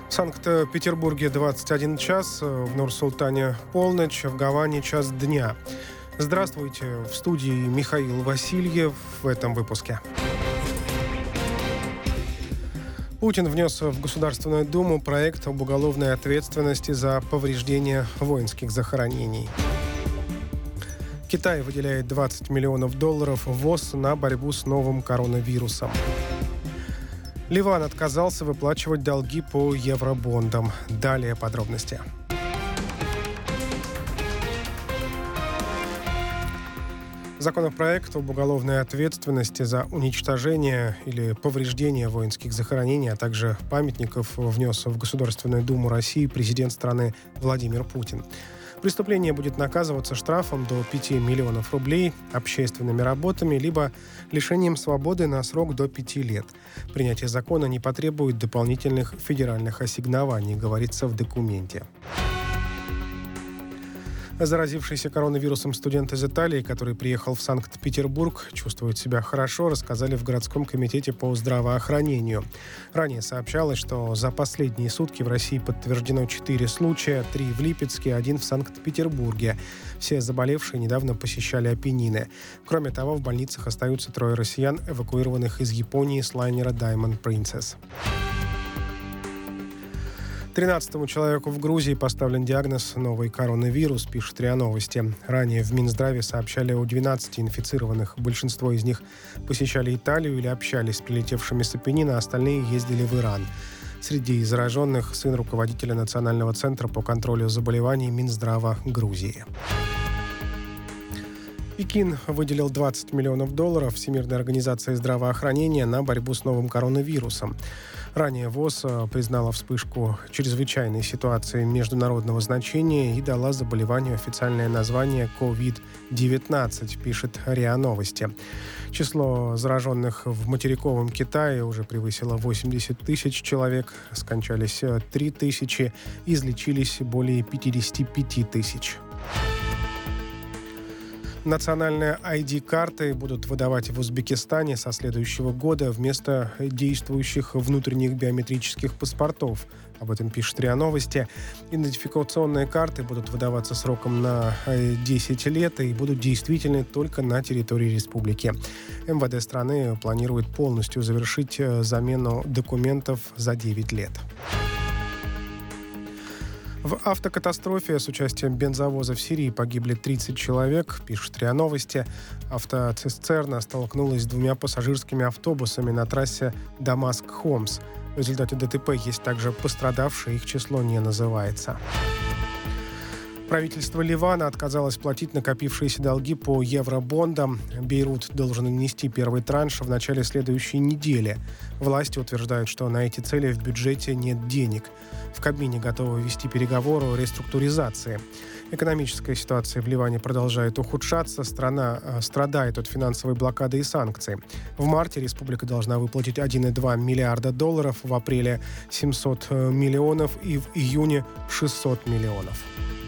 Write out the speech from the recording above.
В Санкт-Петербурге 21 час, в Нур-Султане полночь, в Гаване час дня. Здравствуйте, в студии Михаил Васильев в этом выпуске. Путин внес в Государственную Думу проект об уголовной ответственности за повреждение воинских захоронений. Китай выделяет $20 миллионов в ВОЗ на борьбу с новым коронавирусом. Ливан отказался выплачивать долги по евробондам. Далее подробности. Законопроект об уголовной ответственности за уничтожение или повреждение воинских захоронений, а также памятников внес в Государственную Думу России президент страны Владимир Путин. Преступление будет наказываться штрафом до 5 миллионов рублей, общественными работами, либо лишением свободы на срок до 5 лет. Принятие закона не потребует дополнительных федеральных ассигнований, говорится в документе. Заразившийся коронавирусом студент из Италии, который приехал в Санкт-Петербург, чувствует себя хорошо, рассказали в городском комитете по здравоохранению. Ранее сообщалось, что за последние сутки в России подтверждено 4 случая, 3 в Липецке, 1 в Санкт-Петербурге. Все заболевшие недавно посещали Апеннины. Кроме того, в больницах остаются 3 россиян, эвакуированных из Японии с лайнера Diamond Princess. 13-му человеку в Грузии поставлен диагноз «новый коронавирус», пишет РИА Новости. Ранее в Минздраве сообщали о 12 инфицированных. Большинство из них посещали Италию или общались с прилетевшими с Апеннин, а остальные ездили в Иран. Среди зараженных сын руководителя Национального центра по контролю заболеваний Минздрава Грузии. Пекин выделил $20 миллионов Всемирной организации здравоохранения на борьбу с новым коронавирусом. Ранее ВОЗ признала вспышку чрезвычайной ситуации международного значения и дала заболеванию официальное название COVID-19, пишет РИА Новости. Число зараженных в материковом Китае уже превысило 80 тысяч человек, скончались 3 тысячи, излечились более 55 тысяч. Национальные ID-карты будут выдавать в Узбекистане со следующего года вместо действующих внутренних биометрических паспортов. Об этом пишет РИА Новости. Идентификационные карты будут выдаваться сроком на 10 лет и будут действительны только на территории республики. МВД страны планирует полностью завершить замену документов за 9 лет. В автокатастрофе с участием бензовоза в Сирии погибли 30 человек, пишет РИА Новости. Автоцистерна столкнулась с 2 пассажирскими автобусами на трассе Дамаск-Хомс. В результате ДТП есть также пострадавшие, их число не называется. Правительство Ливана отказалось платить накопившиеся долги по евробондам. Бейрут должен внести первый транш в начале следующей недели. Власти утверждают, что на эти цели в бюджете нет денег. В Кабмине готовы вести переговоры о реструктуризации. Экономическая ситуация в Ливане продолжает ухудшаться. Страна страдает от финансовой блокады и санкций. В марте республика должна выплатить $1,2 миллиарда, в апреле 700 миллионов и в июне 600 миллионов.